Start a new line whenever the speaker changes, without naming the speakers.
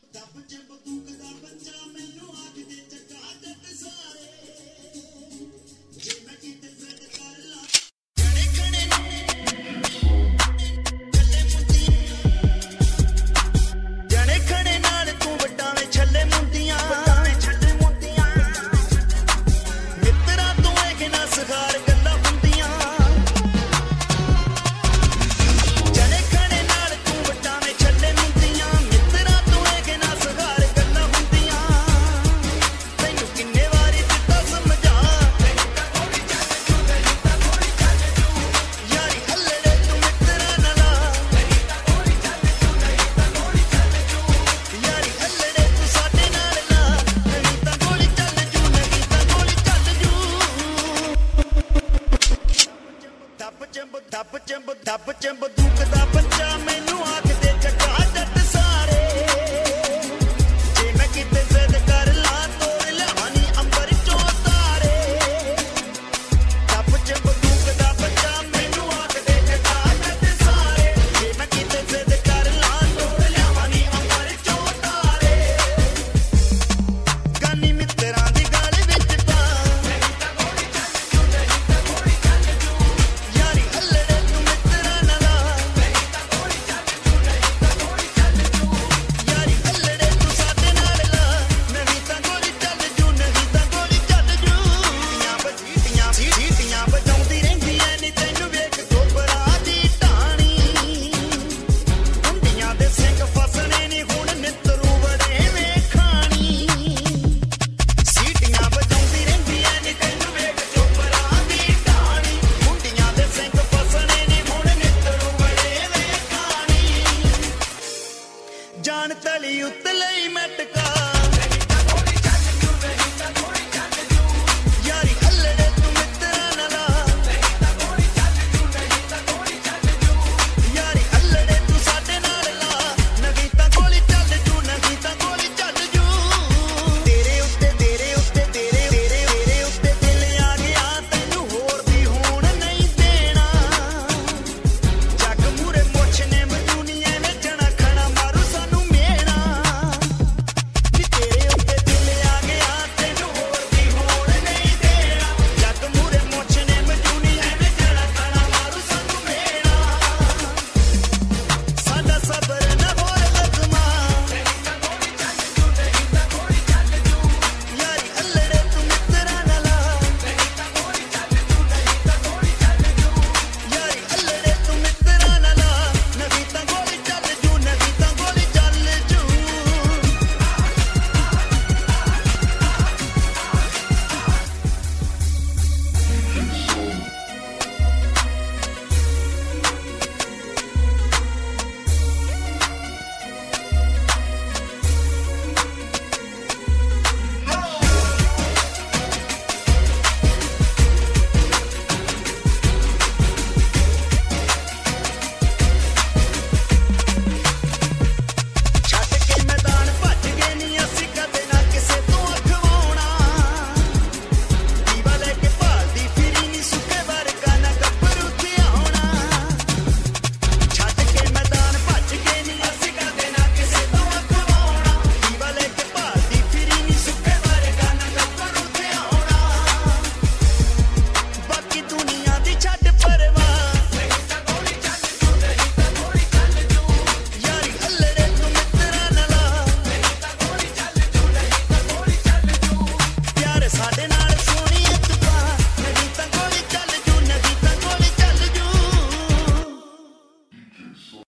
ਦੱਬ ਚ ਬੰਦੂਕ ਦਾ ਬੱਚਾ ਮੈਨੂੰ ਆਖਦੇ ਚੱਕਾ ਜੱਟ ਸਾਰੇ ਜੇ ਮੈਂ ਕਿਤੇ ਜ਼ਿੱਦ ਕਰ ਲਾ ਤੋੜ ਲਿਆਵਾਂ ਅੰਬਰ ਚੋਂ ਤਾਰੇ ਦੱਬ ਚ ਬੰਦੂਕ ਦਾ ਬੱਚਾ ਮੈਨੂੰ ਆਖਦੇ ਚੱਕਾ ਜੱਟ ਸਾਰੇ ਜੇ ਮੈਂ ਕਿਤੇ ਜ਼ਿੱਦ ਕਰ ਲਾ ਤੋੜ ਲਿਆਵਾਂ ਅੰਬਰ ਚੋਂ ਤਾਰੇ ਗਾਨੀ ਮਿੱਤਰਾਂ ਦੀ ਗਾਲ ਵਿੱਚ ਪਾ ਨਹੀਂ ਤਾਂ ਗੋਲੀ ਚੱਲ ਜੂ ਨਹੀਂ ਤਾਂ ਗੋਲੀ ਚੱਲ ਜੂ ਯਾਰੀ ਹੱਲੜੇ ਤੂੰ ਮਿੱਤਰਾਂ ਨਾਲ ਨਹੀਂ ਤਾਂ ਗੋਲੀ ਚੱਲ ਜੂ ਨਹੀਂ ਤਾਂ ਗੋਲੀ ਚੱਲ ਜੂ ਯਾਰੀ ਹੱਲੜੇ ਤੂੰ ਸਾਡੇ ਨਾਲ ਲਾ ਨਹੀਂ ਤਾਂ ਗੋਲੀ ਚੱਲ ਜੂ ਨਹੀਂ ਤਾਂ ਗੋਲੀ ਚੱਲ ਜੂ ਸੀਟੀਆਂ ਵਜਾਉਂਦੀ ਰਹਿੰਦੀ ਐ ਨੀ ਤੈਨੂੰ ਵੇਖ ਗੋਬਰਾ ਦੀ ਢਾਣੀ ਹੁੰਦੀਆਂ ਦੇ ਸਿੰਘ ਫਸਣੇ ਨੀ ਹੁਣ ਨਿੱਤਰੂ ਬੜੇ ਵੇਖਾਣੀ ਸੀਟੀਆਂ ਵਜਾਉਂਦੀ ਰਹਿੰਦੀ ਐ ਨੀ ਤੈਨੂੰ ਵੇਖ ਗੋਬਰਾ ਦੀ ਢਾਣੀ ਹੁੰਦੀਆਂ ਦੇ ਸਿੰਘ ਫਸਣੇ ਨੀ ਹੁਣ ਨਿੱਤਰੂ ਬੜੇ ਵੇਖਾਣੀ ਜਾਨ ਤਲੀ ਉੱਤ ਲਈ ਮਟਕਾ ਨਹੀਂ ਤਾਂ ਗੋਲੀ ਚੱਲ ਜੂ ਨਹੀਂ ਤਾਂ ਗੋਲੀ